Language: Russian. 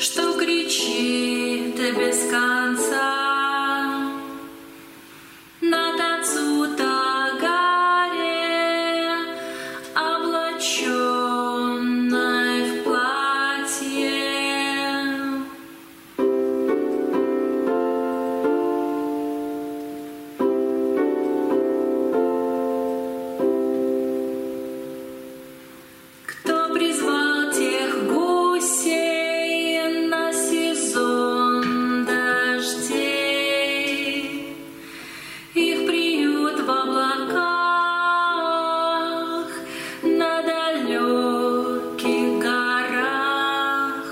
что кричит без конца над Ацутагаре, облаченной в платье. Кто призвал тех гусей на сезон дождей? Их приют в облаках на далеких горах.